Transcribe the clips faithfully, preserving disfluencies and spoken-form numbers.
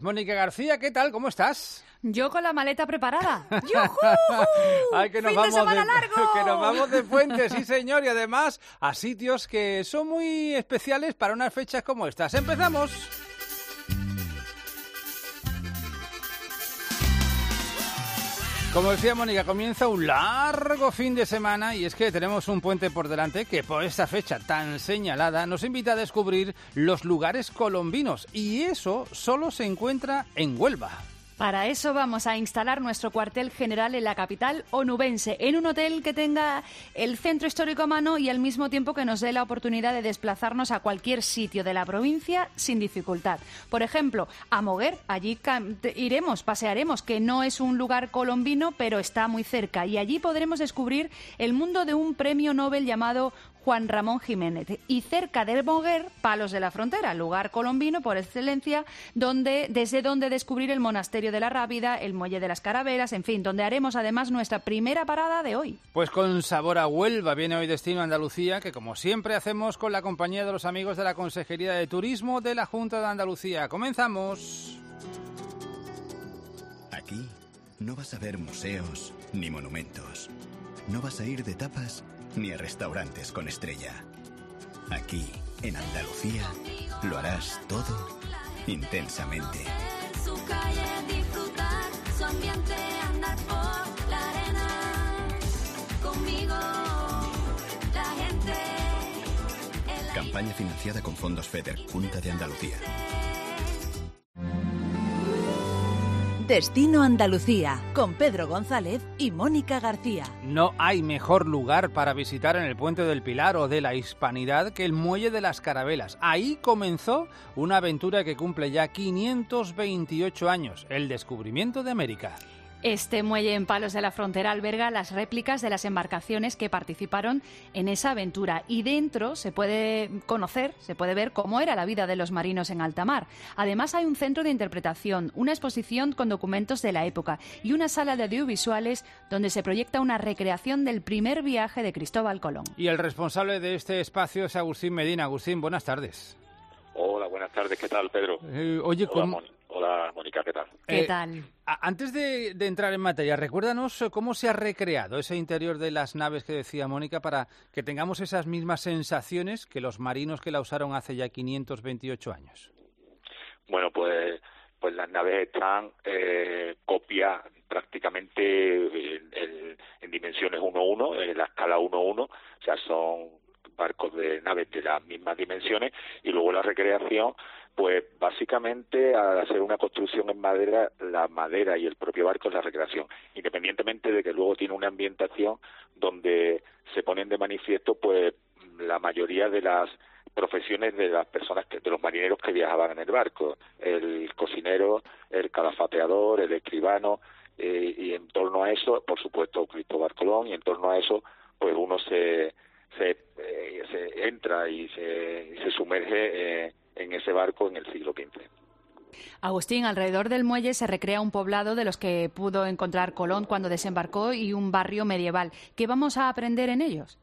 Mónica García, ¿qué tal? ¿Cómo estás? Yo con la maleta preparada. ¡Yujú! Ay, que nos ¡Fin vamos de semana de, largo! que nos vamos de puente, sí señor, y además a sitios que son muy especiales para unas fechas como estas. ¡Empezamos! Como decía Mónica, comienza un largo fin de semana y es que tenemos un puente por delante que por esta fecha tan señalada nos invita a descubrir los lugares colombinos y eso solo se encuentra en Huelva. Para eso vamos a instalar nuestro cuartel general en la capital onubense, en un hotel que tenga el centro histórico a mano y al mismo tiempo que nos dé la oportunidad de desplazarnos a cualquier sitio de la provincia sin dificultad. Por ejemplo, a Moguer, allí iremos, pasearemos, que no es un lugar colombino, pero está muy cerca, y allí podremos descubrir el mundo de un premio Nobel llamado Juan Ramón Jiménez, y cerca de Moguer, Palos de la Frontera, lugar colombino por excelencia, donde desde donde descubrir el monasterio de la Rábida, el muelle de las Carabelas, en fin, donde haremos además nuestra primera parada de hoy. Pues con sabor a Huelva viene hoy Destino Andalucía, que como siempre hacemos con la compañía de los amigos de la Consejería de Turismo de la Junta de Andalucía. ¡Comenzamos! Aquí no vas a ver museos ni monumentos. No vas a ir de tapas ni a restaurantes con estrella. Aquí, en Andalucía, lo harás todo intensamente. Su calle, disfrutar su ambiente, andar por la arena. Conmigo, la gente. Campaña financiada con fondos FEDER, Junta de Andalucía. Destino Andalucía, con Pedro González y Mónica García. No hay mejor lugar para visitar en el Puente del Pilar o de la Hispanidad que el Muelle de las Carabelas. Ahí comenzó una aventura que cumple ya quinientos veintiocho años, el descubrimiento de América. Este muelle en Palos de la Frontera alberga las réplicas de las embarcaciones que participaron en esa aventura y dentro se puede conocer, se puede ver cómo era la vida de los marinos en alta mar. Además hay un centro de interpretación, una exposición con documentos de la época y una sala de audiovisuales donde se proyecta una recreación del primer viaje de Cristóbal Colón. Y el responsable de este espacio es Agustín Medina. Agustín, buenas tardes. Hola, buenas tardes. ¿Qué tal, Pedro? Eh, oye, Hola, con... Mon... Hola, Mónica, ¿qué tal? ¿Qué Eh, tal? Antes de, de entrar en materia, recuérdanos cómo se ha recreado ese interior de las naves que decía Mónica para que tengamos esas mismas sensaciones que los marinos que la usaron hace ya quinientos veintiocho años. Bueno, pues, pues las naves están eh, copias prácticamente en, en, en dimensiones uno uno, en la escala uno uno, o sea, son barcos de naves de las mismas dimensiones, y luego la recreación, pues básicamente al hacer una construcción en madera, la madera y el propio barco es la recreación, independientemente de que luego tiene una ambientación donde se ponen de manifiesto pues la mayoría de las profesiones de las personas, que, de los marineros que viajaban en el barco, el cocinero, el calafateador, el escribano, eh, y en torno a eso, por supuesto, Cristóbal Colón, y en torno a eso, pues uno se se, eh, se entra y se, se sumerge eh, en ese barco en el siglo quince. Agustín, alrededor del muelle se recrea un poblado de los que pudo encontrar Colón cuando desembarcó y un barrio medieval. ¿Qué vamos a aprender en ellos?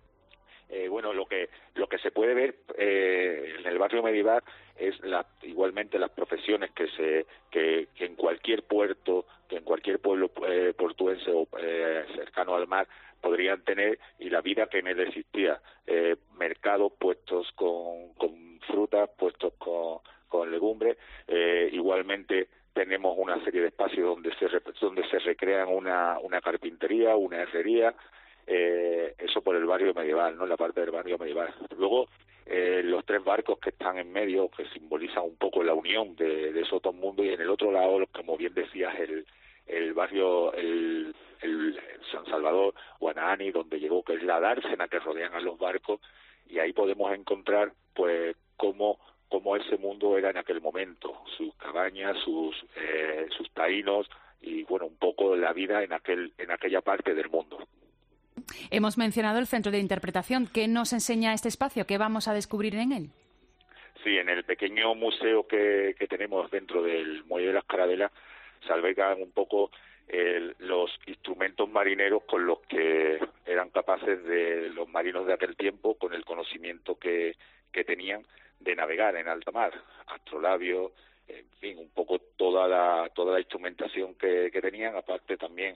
Eh, bueno, lo que lo que se puede ver eh, en el barrio medieval es la, igualmente las profesiones que se que, que en cualquier puerto, que en cualquier pueblo eh, portuense o eh, cercano al mar podrían tener, y la vida que en él existía. Eh, mercados puestos con, con frutas, puestos con, con legumbres. Eh, igualmente tenemos una serie de espacios donde se donde se recrean una, una carpintería, una herrería. Eh, eso por el barrio medieval, ¿no? La parte del barrio medieval. Luego, eh, los tres barcos que están en medio, que simbolizan un poco la unión de, de esos dos mundos, y en el otro lado, como bien decías, el, el barrio, el, el San Salvador, Guanaani, donde llegó, que es la dársena que rodean a los barcos, y ahí podemos encontrar, pues, cómo cómo ese mundo era en aquel momento, sus cabañas, sus eh, sus taínos, y bueno, un poco la vida en aquel en aquella parte del mundo. Hemos mencionado el centro de interpretación. ¿Qué nos enseña este espacio? ¿Qué vamos a descubrir en él? Sí, en el pequeño museo que, que tenemos dentro del Muelle de las Carabelas se albergan un poco el, los instrumentos marineros con los que eran capaces de los marinos de aquel tiempo, con el conocimiento que, que tenían de navegar en alta mar. Astrolabios, en fin, un poco toda la toda la instrumentación que, que tenían, aparte también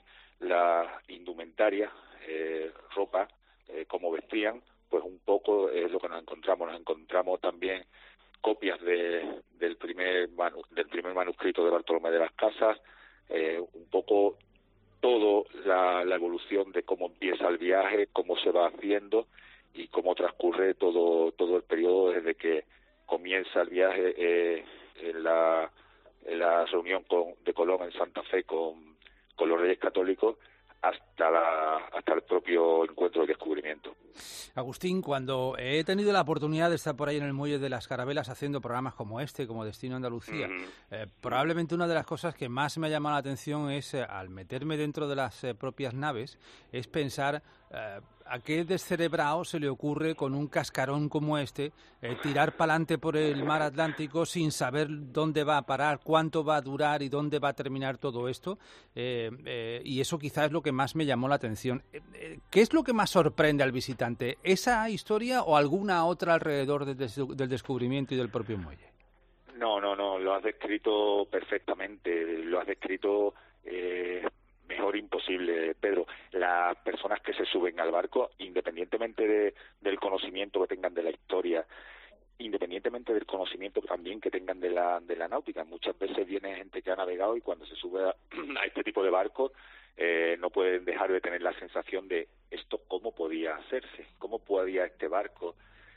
la indumentaria, eh, ropa, eh, cómo vestían, pues un poco es lo que nos encontramos. Nos encontramos también copias de, del primer manu, del primer manuscrito de Bartolomé de las Casas, eh, un poco todo la, la evolución de cómo empieza el viaje, cómo se va haciendo y cómo transcurre todo todo el periodo desde que comienza el viaje eh, en la en la reunión con, de Colón en Santa Fe con, con los Reyes Católicos hasta la hasta el propio encuentro del descubrimiento. Agustín, cuando he tenido la oportunidad de estar por ahí en el Muelle de las Carabelas haciendo programas como este, como Destino Andalucía, mm. eh, probablemente una de las cosas que más me ha llamado la atención es, eh, al meterme dentro de las eh, propias naves, es pensar eh, a qué descerebrado se le ocurre con un cascarón como este eh, tirar para adelante por el mar Atlántico sin saber dónde va a parar, cuánto va a durar y dónde va a terminar todo esto, eh, eh, y eso quizás es lo que más me llamó la atención. Eh, eh, ¿Qué es lo que más sorprende al visitante? ¿Esa historia o alguna otra alrededor de des- del descubrimiento y del propio muelle? No, no, no, lo has descrito perfectamente, lo has descrito eh, mejor imposible, Pedro. Las personas que se suben al barco, independientemente de, del conocimiento que tengan de la historia, independientemente del conocimiento también que tengan de la de la náutica, muchas veces viene gente que ha navegado y cuando se sube a, a este tipo de barcos eh, no pueden dejar de tener la sensación de esto cómo podía hacerse, cómo podía este barco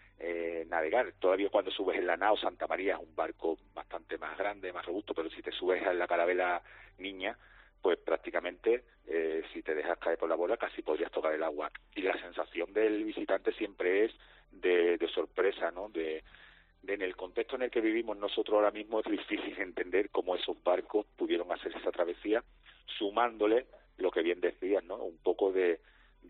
eh, navegar. Todavía cuando subes en la nao Santa María es un barco bastante más grande, más robusto, pero si te subes en la Carabela Niña, pues prácticamente eh, si te dejas caer por la bola casi podrías tocar el agua. Y la sensación del visitante siempre es de, de sorpresa, ¿no? De, de en el contexto en el que vivimos nosotros ahora mismo es difícil entender cómo esos barcos pudieron hacer esa travesía, sumándole lo que bien decías, ¿no? Un poco de,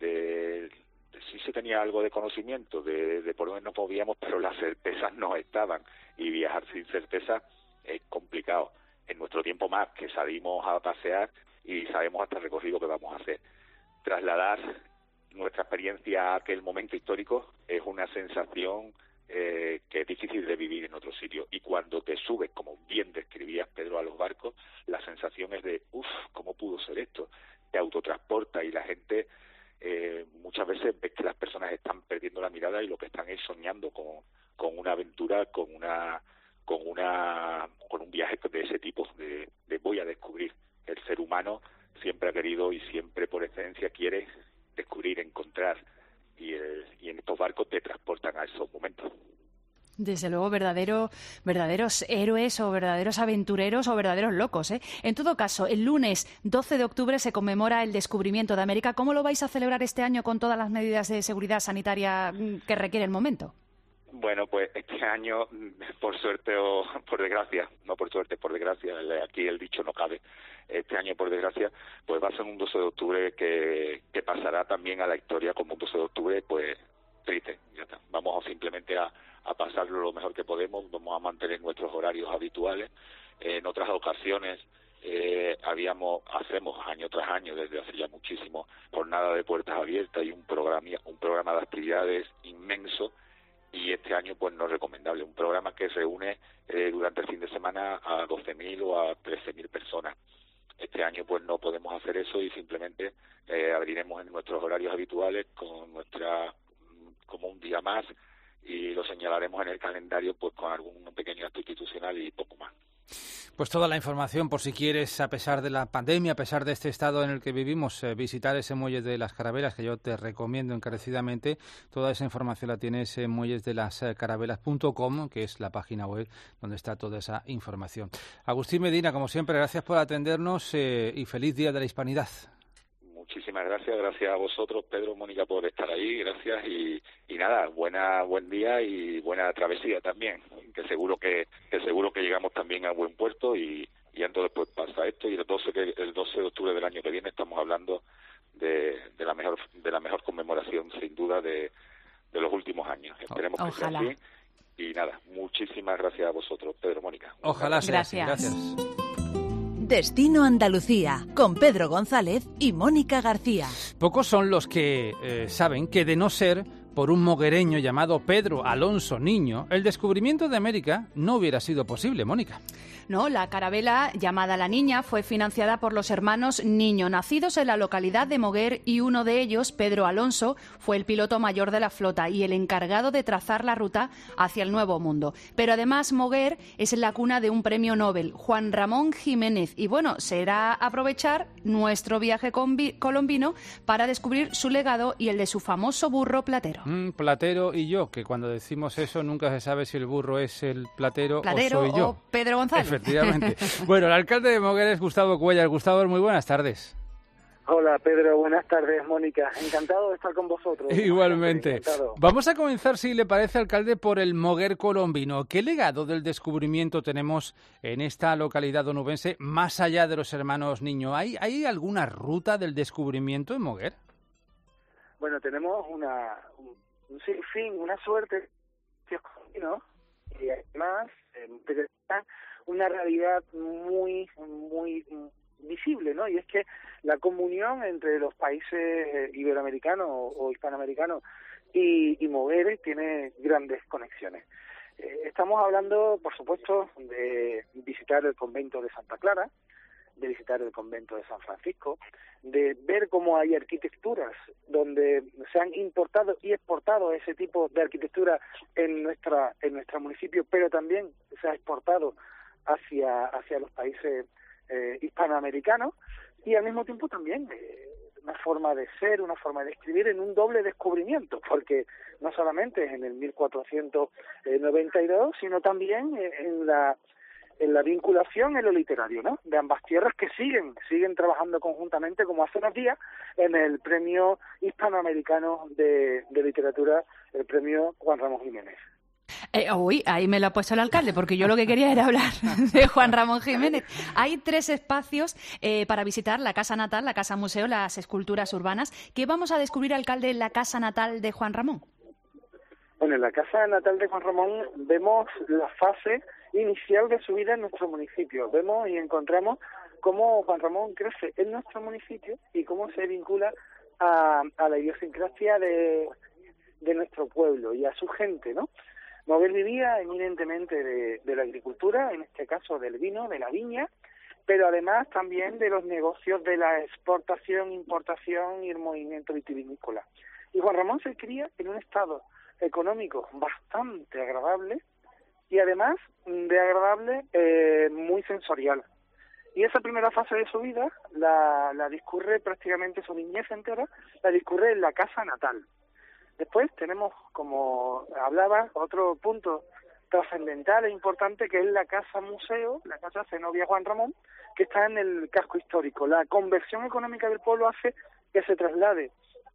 de, de sí se tenía algo de conocimiento de, de por dónde nos movíamos, pero las certezas no estaban, y viajar sin certeza es complicado. En nuestro tiempo más, que salimos a pasear y sabemos hasta el recorrido que vamos a hacer. Trasladar nuestra experiencia a aquel momento histórico es una sensación eh, que es difícil de vivir en otro sitio. Y cuando te subes, como bien describías, Pedro, a los barcos, la sensación es de, uff, ¿cómo pudo ser esto? Te autotransporta y la gente, eh, muchas veces ves que las personas están perdiendo la mirada y lo que están es soñando con, con una aventura, con una... con una con un viaje de ese tipo, de, de voy a descubrir. El ser humano siempre ha querido y siempre por esencia quiere descubrir, encontrar, y, el, y en estos barcos te transportan a esos momentos. Desde luego, verdadero, verdaderos héroes o verdaderos aventureros o verdaderos locos, ¿eh? En todo caso, el lunes doce de octubre se conmemora el descubrimiento de América. ¿Cómo lo vais a celebrar este año con todas las medidas de seguridad sanitaria que requiere el momento? Bueno, pues este año, por suerte o por desgracia, no por suerte, por desgracia, aquí el dicho no cabe, este año por desgracia, pues va a ser un doce de octubre que, que pasará también a la historia como un doce de octubre, pues triste, ya está. Vamos simplemente a, a pasarlo lo mejor que podemos, vamos a mantener nuestros horarios habituales. En otras ocasiones eh, habíamos, hacemos año tras año, desde hace ya muchísimo, jornada de puertas abiertas y un programa, un programa de actividades inmenso. Y este año pues no es recomendable, un programa que reúne eh, durante el fin de semana a doce mil o a trece mil personas. Este año pues no podemos hacer eso y simplemente eh, abriremos en nuestros horarios habituales con nuestra como un día más y lo señalaremos en el calendario pues con algún pequeño acto institucional y poco más. Pues toda la información, por si quieres, a pesar de la pandemia, a pesar de este estado en el que vivimos, eh, visitar ese muelle de las Carabelas, que yo te recomiendo encarecidamente, toda esa información la tienes en muelles de las carabelas punto com, que es la página web donde está toda esa información. Agustín Medina, como siempre, gracias por atendernos eh, y feliz Día de la Hispanidad. Muchísimas gracias, gracias a vosotros, Pedro, Mónica, por estar ahí, gracias y, y nada, buena buen día y buena travesía también, que seguro que, que seguro que llegamos también a buen puerto y, y entonces pues pasa esto y el doce que el doce de octubre del año que viene estamos hablando de, de la mejor de la mejor conmemoración sin duda de, de los últimos años. Esperemos Ojalá. que sea así y nada, muchísimas gracias a vosotros, Pedro, Mónica. Ojalá sea así, Gracias. gracias. Destino Andalucía, con Pedro González y Mónica García. Pocos son los que eh, saben que de no ser por un moguereño llamado Pedro Alonso Niño, el descubrimiento de América no hubiera sido posible, Mónica. No, la carabela llamada La Niña fue financiada por los hermanos Niño, nacidos en la localidad de Moguer, y uno de ellos, Pedro Alonso, fue el piloto mayor de la flota y el encargado de trazar la ruta hacia el Nuevo Mundo. Pero además Moguer es la cuna de un premio Nobel, Juan Ramón Jiménez, y bueno, será aprovechar nuestro viaje colombino para descubrir su legado y el de su famoso burro platero. Mm, platero y yo, que cuando decimos eso nunca se sabe si el burro es el platero, platero o soy yo. O Pedro González. Efectivamente. Bueno, el alcalde de Moguer es Gustavo Cuellar. Gustavo, muy buenas tardes. Hola, Pedro. Buenas tardes, Mónica. Encantado de estar con vosotros. Igualmente. Encantado. Vamos a comenzar, si le parece, alcalde, por el Moguer colombino. ¿Qué legado del descubrimiento tenemos en esta localidad onubense, más allá de los hermanos Niño? ¿Hay, hay alguna ruta del descubrimiento en Moguer? Bueno, tenemos una un, un sinfín, una suerte, ¿no? Y además, eh, una realidad muy, muy visible, ¿no? Y es que la comunión entre los países iberoamericanos o hispanoamericanos y, y Moguer tiene grandes conexiones. Eh, estamos hablando, por supuesto, de visitar el convento de Santa Clara, de visitar el convento de San Francisco, de ver cómo hay arquitecturas donde se han importado y exportado ese tipo de arquitectura en nuestra en nuestro municipio, pero también se ha exportado hacia hacia los países eh, hispanoamericanos, y al mismo tiempo también eh, una forma de ser, una forma de escribir en un doble descubrimiento, porque no solamente es en el mil cuatrocientos noventa y dos, sino también en la en la vinculación en lo literario, ¿no?, de ambas tierras, que siguen siguen trabajando conjuntamente, como hace unos días, en el Premio Hispanoamericano de, de Literatura, el Premio Juan Ramón Jiménez. Eh, uy, ahí me lo ha puesto el alcalde, porque yo lo que quería era hablar de Juan Ramón Jiménez. Hay tres espacios eh, para visitar: la Casa Natal, la Casa Museo, las esculturas urbanas. ¿Qué vamos a descubrir, alcalde, en la Casa Natal de Juan Ramón? Bueno, en la Casa Natal de Juan Ramón vemos la fase inicial de su vida en nuestro municipio. Vemos y encontramos cómo Juan Ramón crece en nuestro municipio y cómo se vincula a, a la idiosincrasia de, de nuestro pueblo y a su gente, ¿no? Moguer vivía eminentemente de, de la agricultura, en este caso del vino, de la viña, pero además también de los negocios de la exportación, importación y el movimiento vitivinícola. Y Juan Ramón se cría en un estado económico bastante agradable, y además de agradable, eh, muy sensorial. Y esa primera fase de su vida la, la discurre prácticamente, su niñez entera, la discurre en la Casa Natal. Después tenemos, como hablaba, otro punto trascendental e importante, que es la Casa Museo, la Casa Zenobia Juan Ramón, que está en el casco histórico. La conversión económica del pueblo hace que se traslade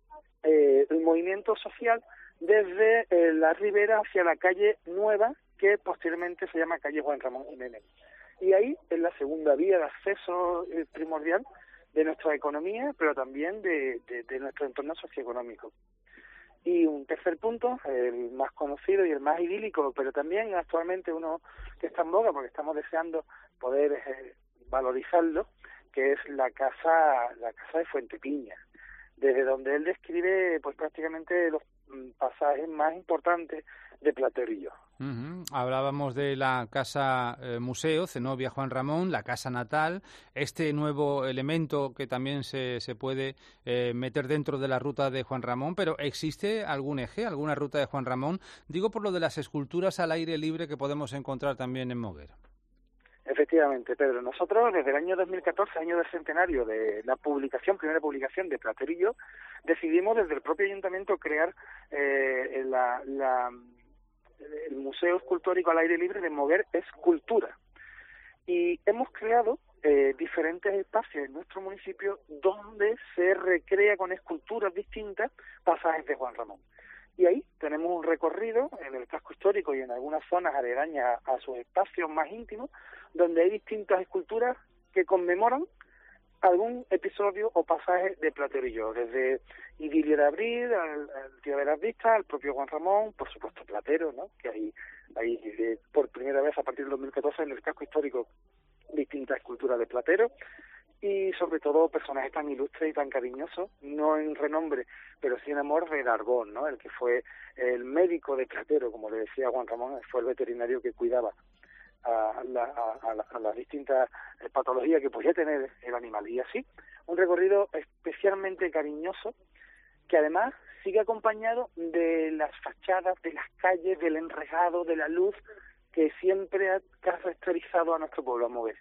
eh, el movimiento social desde eh, la ribera hacia la calle Nueva, que posteriormente se llama calle Juan Ramón Jiménez. Y ahí es la segunda vía de acceso eh, primordial de nuestra economía, pero también de, de, de nuestro entorno socioeconómico. Y un tercer punto, el más conocido y el más idílico, pero también actualmente uno que está en boga, porque estamos deseando poder eh, valorizarlo, que es la casa la casa de Fuentepiña, desde donde él describe pues prácticamente los pasajes más importantes de Platero y yo. Uh-huh. Hablábamos de la Casa eh, Museo, Zenobia Juan Ramón, la Casa Natal, este nuevo elemento que también se, se puede eh, meter dentro de la ruta de Juan Ramón, pero ¿existe algún eje, alguna ruta de Juan Ramón? Digo por lo de las esculturas al aire libre que podemos encontrar también en Moguer. Efectivamente, Pedro. Nosotros, desde el año dos mil catorce, año del centenario de la publicación, primera publicación de Platero y yo, decidimos desde el propio ayuntamiento crear eh, la, la, el Museo Escultórico al Aire Libre de Moguer Escultura. Y hemos creado eh, diferentes espacios en nuestro municipio donde se recrea con esculturas distintas pasajes de Juan Ramón. Y ahí tenemos un recorrido en el casco histórico y en algunas zonas aledañas a sus espacios más íntimos, donde hay distintas esculturas que conmemoran algún episodio o pasaje de Platero y yo, desde Idilio de Abril, al, al Tío de las Vistas, al propio Juan Ramón, por supuesto Platero, ¿no?, que hay, hay eh, por primera vez a partir del dos mil catorce en el casco histórico distintas esculturas de Platero, y sobre todo personajes tan ilustres y tan cariñosos, no en renombre, pero sí en amor, de Darbón, ¿no? El que fue el médico de Platero, como le decía Juan Ramón, fue el veterinario que cuidaba a, la, a, a, la, a las distintas patologías que podía tener el animal. Y así, un recorrido especialmente cariñoso, que además sigue acompañado de las fachadas, de las calles, del enrejado, de la luz, que siempre ha caracterizado a nuestro pueblo, a Moguer.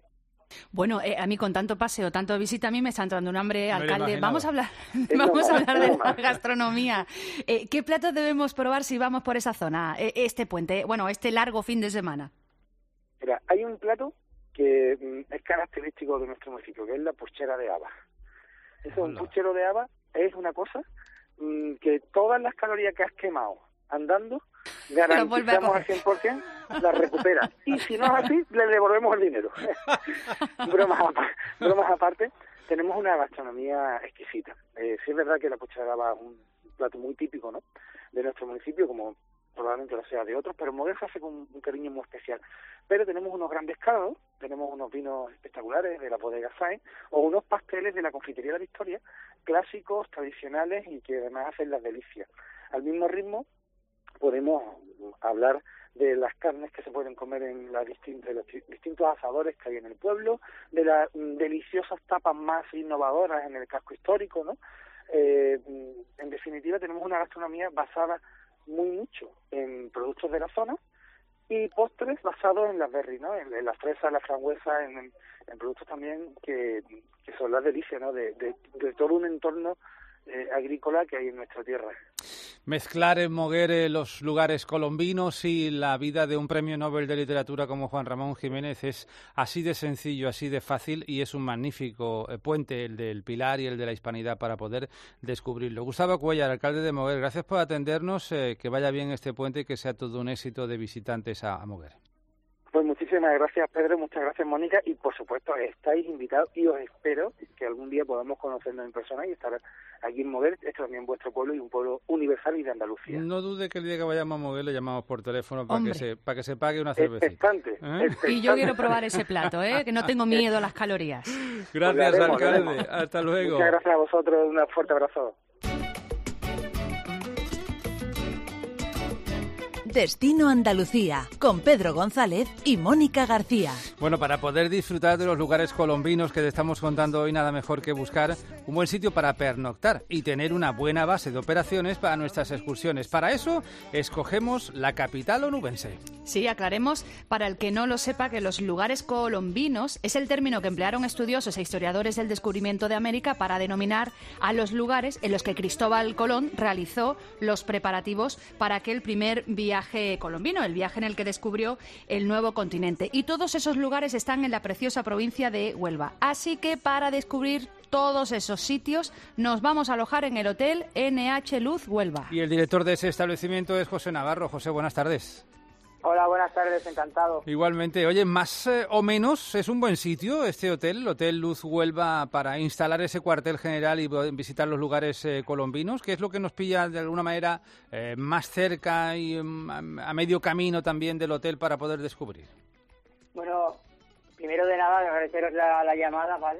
Bueno, eh, a mí con tanto paseo, tanto visita, a mí me está entrando un hambre, Me lo alcalde. imaginaba. Vamos a hablar, Es vamos a normal, hablar es de la normal. gastronomía. Eh, ¿Qué platos debemos probar si vamos por esa zona, eh, este puente, bueno, este largo fin de semana? Mira, hay un plato que mm, es característico de nuestro municipio, que es la puchera de haba. Eso, un Hola. puchero de haba es una cosa mm, que todas las calorías que has quemado andando, vuelve a garantizamos coger. al cien por ciento, las recuperas. Y si no es así, le devolvemos el dinero. bromas, apa- bromas aparte, tenemos una gastronomía exquisita. Eh, sí es verdad que la puchera de haba es un plato muy típico, ¿no?, de nuestro municipio, como probablemente lo sea de otros, pero Moguer se hace con un cariño muy especial. Pero tenemos unos grandes caldos, tenemos unos vinos espectaculares de la bodega Sáenz, o unos pasteles de la confitería de la Victoria, clásicos, tradicionales y que además hacen las delicias. Al mismo ritmo, podemos hablar de las carnes que se pueden comer en las distintas, de los distintos asadores que hay en el pueblo, de las mm, deliciosas tapas más innovadoras en el casco histórico, ¿no? Eh, en definitiva, tenemos una gastronomía basada muy mucho en productos de la zona y postres basados en las berries, ¿no? En, en las fresas, las frambuesas, en, en productos también que, que son las delicias, ¿no?, de, de, de todo un entorno eh, agrícola que hay en nuestra tierra. Mezclar en Moguer eh, los lugares colombinos y la vida de un premio Nobel de Literatura como Juan Ramón Jiménez es así de sencillo, así de fácil, y es un magnífico eh, puente el del Pilar y el de la Hispanidad para poder descubrirlo. Gustavo Cuéllar, alcalde de Moguer, gracias por atendernos, eh, que vaya bien este puente y que sea todo un éxito de visitantes a, a Moguer. Pues muchísimas gracias, Pedro, muchas gracias, Mónica, y por supuesto estáis invitados y os espero que algún día podamos conocernos en persona y estar aquí en Moguer. Esto también vuestro pueblo y un pueblo universal y de Andalucía. No dude que el día que vayamos a Moguer le llamamos por teléfono para que Hombre. se para que se pague una cervecita. Expectante, ¿Eh? expectante. Y yo quiero probar ese plato, ¿eh? Que no tengo miedo a las calorías. Gracias, Pues lo haremos, lo alcalde. haremos. Hasta luego. Muchas gracias a vosotros, un fuerte abrazo. Destino Andalucía, con Pedro González y Mónica García. Bueno, para poder disfrutar de los lugares colombinos que te estamos contando hoy, nada mejor que buscar un buen sitio para pernoctar y tener una buena base de operaciones para nuestras excursiones. Para eso, escogemos la capital onubense. Sí, aclaremos, para el que no lo sepa, que los lugares colombinos es el término que emplearon estudiosos e historiadores del descubrimiento de América para denominar a los lugares en los que Cristóbal Colón realizó los preparativos para aquel primer viaje colombino, el viaje en el que descubrió el nuevo continente. Y todos esos lugares están en la preciosa provincia de Huelva. Así que para descubrir todos esos sitios nos vamos a alojar en el Hotel N H Luz Huelva. Y el director de ese establecimiento es José Navarro. José, buenas tardes. Hola, buenas tardes, encantado. Igualmente. Oye, más eh, o menos es un buen sitio este hotel, el Hotel Luz Huelva, para instalar ese cuartel general y visitar los lugares eh, colombinos. ¿Qué es lo que nos pilla de alguna manera eh, más cerca y um, a medio camino también del hotel para poder descubrir? Bueno, primero de nada agradeceros la, la llamada, ¿vale?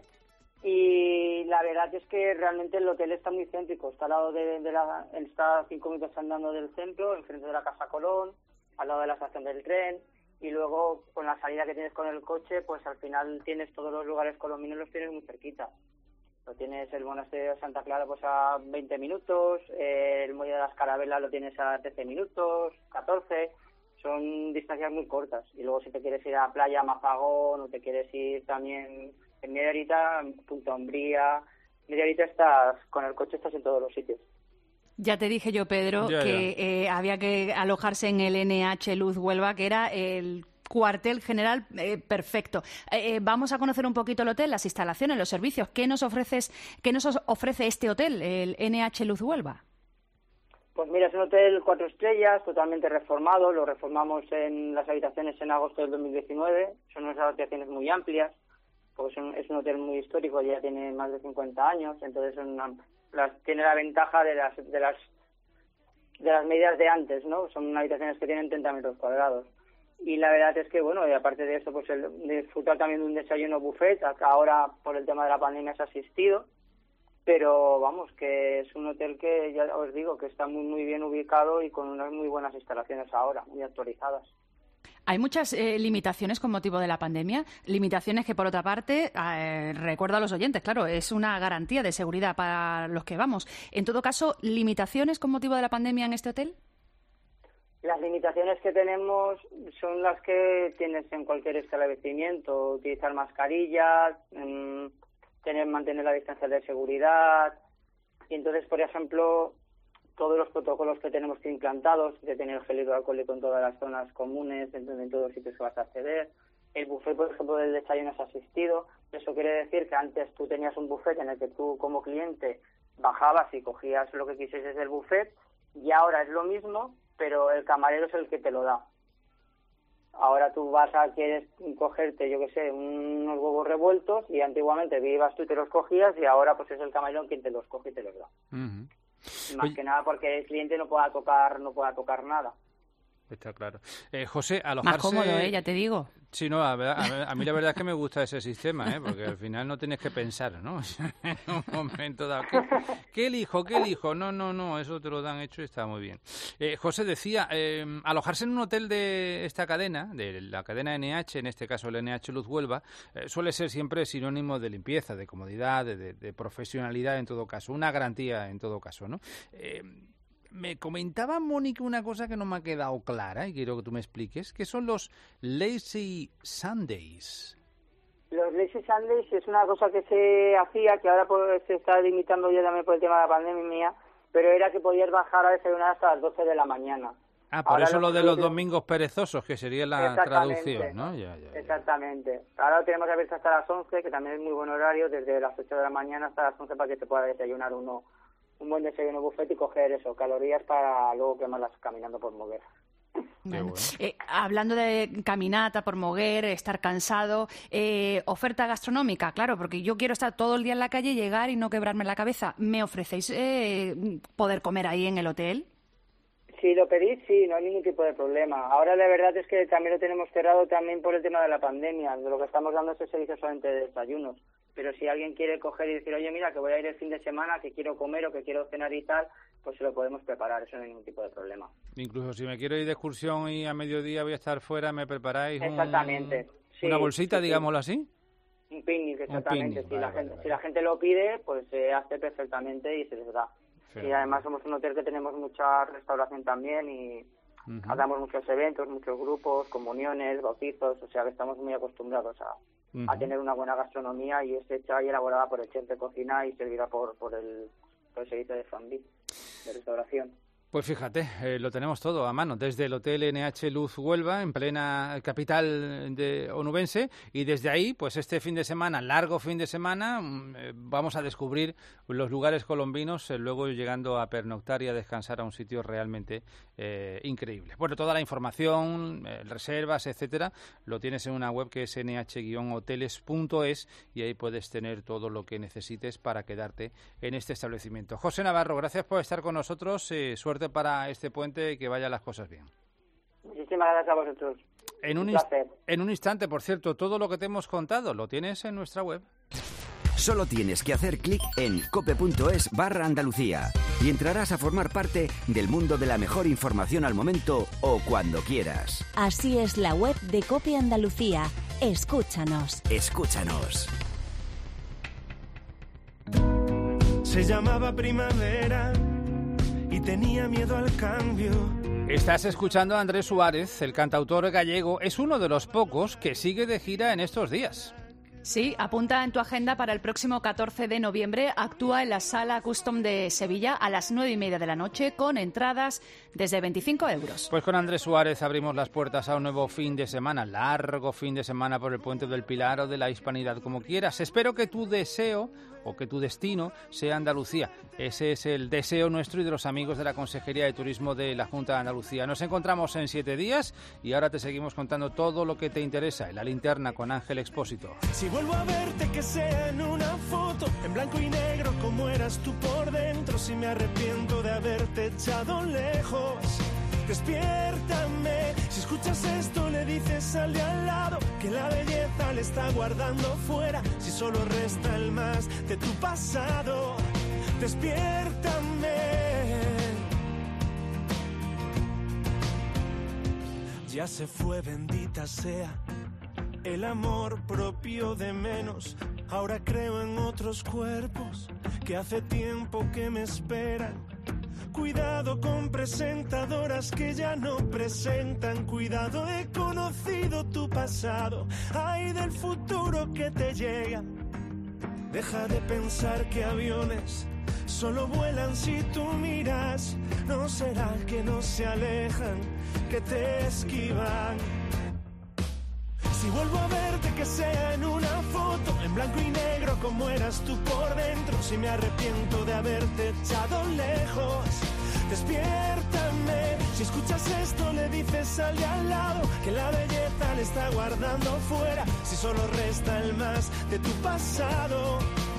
Y la verdad es que realmente el hotel está muy céntrico, está al lado de, de la, está a cinco minutos andando del centro, enfrente de la Casa Colón, al lado de la estación del tren, y luego con la salida que tienes con el coche, pues al final tienes todos los lugares colombinos, los tienes muy cerquita. Lo tienes el monasterio de Santa Clara pues a veinte minutos, eh, el Muelle de las Carabelas lo tienes a trece minutos, catorce, son distancias muy cortas. Y luego si te quieres ir a Playa Mafagón o te quieres ir también en Mediarita, Punta Umbría, Mediarita estás, con el coche estás en todos los sitios. Ya te dije yo, Pedro, Ya, que eh, había que alojarse en el N H Luz Huelva, que era el cuartel general eh, perfecto. Eh, eh, vamos a conocer un poquito el hotel, las instalaciones, los servicios. ¿Qué nos ofreces, qué nos ofrece este hotel, el N H Luz Huelva? Pues mira, es un hotel cuatro estrellas, totalmente reformado. Lo reformamos en las habitaciones en agosto del dos mil diecinueve. Son unas habitaciones muy amplias, porque es un, es un hotel muy histórico, ya tiene más de cincuenta años, entonces son una, las, tiene la ventaja de las de las de las medidas de antes, ¿no? Son habitaciones que tienen treinta metros cuadrados. Y la verdad es que, bueno, y aparte de eso, pues el disfrutar también de un desayuno buffet, acá ahora por el tema de la pandemia es asistido, pero vamos, que es un hotel que ya os digo que está muy muy bien ubicado y con unas muy buenas instalaciones ahora, muy actualizadas. Hay muchas eh, limitaciones con motivo de la pandemia, limitaciones que, por otra parte, eh, recuerdo a los oyentes, claro, es una garantía de seguridad para los que vamos. En todo caso, ¿limitaciones con motivo de la pandemia en este hotel? Las limitaciones que tenemos son las que tienes en cualquier establecimiento, utilizar mascarillas, mmm, tener mantener la distancia de seguridad, y entonces, por ejemplo, todos los protocolos que tenemos que implantados, de tener gel hidroalcohólico en todas las zonas comunes, en, en todos los sitios que vas a acceder. El buffet, por ejemplo, del desayuno es asistido. Eso quiere decir que antes tú tenías un buffet en el que tú, como cliente, bajabas y cogías lo que quisieses del buffet, y ahora es lo mismo, pero el camarero es el que te lo da. Ahora tú vas a, quieres cogerte, yo qué sé, unos huevos revueltos, y antiguamente ibas tú y te los cogías, y ahora pues es el camarero quien te los coge y te los da. Uh-huh. Más Oye, que nada porque el cliente no pueda tocar no pueda tocar nada. Está claro. Eh, José, alojarse... Más cómodo, ¿eh? Ya te digo. Sí, no, a, a, a mí la verdad es que me gusta ese sistema, ¿eh? Porque al final no tienes que pensar, ¿no? En un momento dado. ¿Qué, ¿Qué elijo? ¿Qué elijo? No, no, no, eso te lo dan hecho y está muy bien. Eh, José decía, eh, alojarse en un hotel de esta cadena, de la cadena N H, en este caso el N H Luz Huelva, eh, suele ser siempre sinónimo de limpieza, de comodidad, de, de, de profesionalidad en todo caso, una garantía en todo caso, ¿no? Eh, Me comentaba Mónica una cosa que no me ha quedado clara y quiero que tú me expliques, que son los Lazy Sundays. Los Lazy Sundays es una cosa que se hacía, que ahora pues, se está limitando ya también por el tema de la pandemia, pero era que podías bajar a desayunar hasta las doce de la mañana. Ah, por ahora eso lo de los domingos perezosos, que sería la traducción, ¿no? Ya, ya, ya. Exactamente. Ahora lo tenemos abierto hasta las once, que también es muy buen horario, desde las ocho de la mañana hasta las once para que te pueda desayunar uno. Un buen desayuno buffet y coger eso, calorías para luego quemarlas caminando por Moguer. Bueno. Bueno. Eh, hablando de caminata por Moguer, estar cansado, eh, oferta gastronómica, claro, porque yo quiero estar todo el día en la calle, llegar y no quebrarme la cabeza. ¿Me ofrecéis eh, poder comer ahí en el hotel? Si lo pedís, sí, no hay ningún tipo de problema. Ahora la verdad es que también lo tenemos cerrado también por el tema de la pandemia. De lo que estamos dando es el servicio solamente de desayunos. Pero si alguien quiere coger y decir, oye, mira, que voy a ir el fin de semana, que quiero comer o que quiero cenar y tal, pues se lo podemos preparar, eso no hay ningún tipo de problema. Incluso si me quiero ir de excursión y a mediodía voy a estar fuera, ¿me preparáis un, exactamente, sí, una bolsita, sí, digámoslo sí. así? Un picnic, exactamente. Un picnic, si, vale, la vale, gente, vale. si la gente lo pide, pues se hace perfectamente y se les da. Sí. Y además somos un hotel que tenemos mucha restauración también y uh-huh. damos muchos eventos, muchos grupos, comuniones, bautizos, o sea que estamos muy acostumbrados a... Uh-huh. a tener una buena gastronomía y es hecha y elaborada por el chef de cocina y servida por por el, por el servicio de Fambi, de restauración. Pues fíjate, eh, lo tenemos todo a mano, desde el Hotel N H Luz Huelva, en plena capital de onubense, y desde ahí, pues este fin de semana, largo fin de semana, eh, vamos a descubrir los lugares colombinos, eh, luego llegando a pernoctar y a descansar a un sitio realmente eh, increíble. Bueno, toda la información, eh, reservas, etcétera, lo tienes en una web que es ene hache guion hoteles punto es y ahí puedes tener todo lo que necesites para quedarte en este establecimiento. José Navarro, gracias por estar con nosotros, eh, suerte para este puente y que vayan las cosas bien. Muchísimas gracias a vosotros. En un, un placer. En un instante, por cierto, todo lo que te hemos contado lo tienes en nuestra web. Solo tienes que hacer clic en cope.es barra Andalucía y entrarás a formar parte del mundo de la mejor información al momento o cuando quieras. Así es la web de Cope Andalucía. Escúchanos. Escúchanos. Se llamaba primavera y tenía miedo al cambio. Estás escuchando a Andrés Suárez, el cantautor gallego. Es uno de los pocos que sigue de gira en estos días. Sí, apunta en tu agenda para el próximo catorce de noviembre. Actúa en la Sala Custom de Sevilla a las nueve y media de la noche con entradas desde veinticinco euros. Pues con Andrés Suárez abrimos las puertas a un nuevo fin de semana, largo fin de semana por el Puente del Pilar o de la Hispanidad, como quieras. Espero que tu deseo o que tu destino sea Andalucía. Ese es el deseo nuestro y de los amigos de la Consejería de Turismo de la Junta de Andalucía. Nos encontramos en siete días y ahora te seguimos contando todo lo que te interesa en La Linterna con Ángel Expósito. Si vuelvo a verte, que sea en una foto, en blanco y negro como eras tú por dentro. Si me arrepiento de haberte echado lejos, despiértame. Si escuchas esto le dices al de al lado que la belleza le está guardando fuera. Si solo resta el más de tu pasado, despiértame. Ya se fue, bendita sea, el amor propio de menos. Ahora creo en otros cuerpos que hace tiempo que me esperan. Cuidado con presentadoras que ya no presentan. Cuidado, he conocido tu pasado. Ay, del futuro que te llega. Deja de pensar que aviones solo vuelan si tú miras. No será que no se alejan, que te esquivan. Si vuelvo a verte, que sea en una foto, en blanco y negro como eras tú por dentro. Si me arrepiento de haberte echado lejos, despiértame. Si escuchas esto le dices al de al lado que la belleza le está guardando fuera. Si solo resta el más de tu pasado,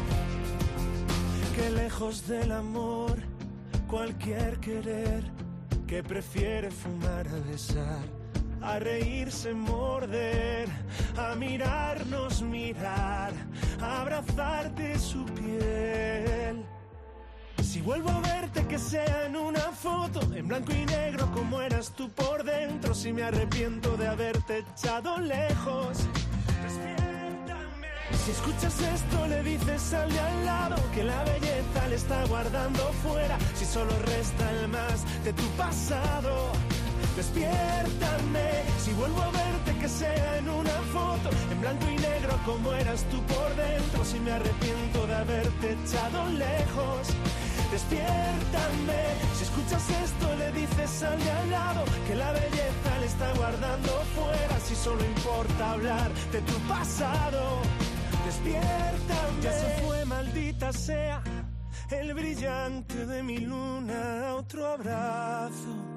que lejos del amor cualquier querer, que prefiere fumar a besar, a reírse, morder, a mirarnos, mirar, a abrazarte su piel. Si vuelvo a verte, que sea en una foto, en blanco y negro como eras tú por dentro. Si me arrepiento de haberte echado lejos, despiértame. Si escuchas esto le dices al de al lado que la belleza le está guardando fuera. Si solo resta el más de tu pasado, despiértame. Si vuelvo a verte, que sea en una foto, en blanco y negro como eras tú por dentro. Si me arrepiento de haberte echado lejos, despiértame. Si escuchas esto le dices al de al lado que la belleza le está guardando fuera. Si solo importa hablar de tu pasado, despiértame. Ya se fue, maldita sea, el brillante de mi luna. Otro abrazo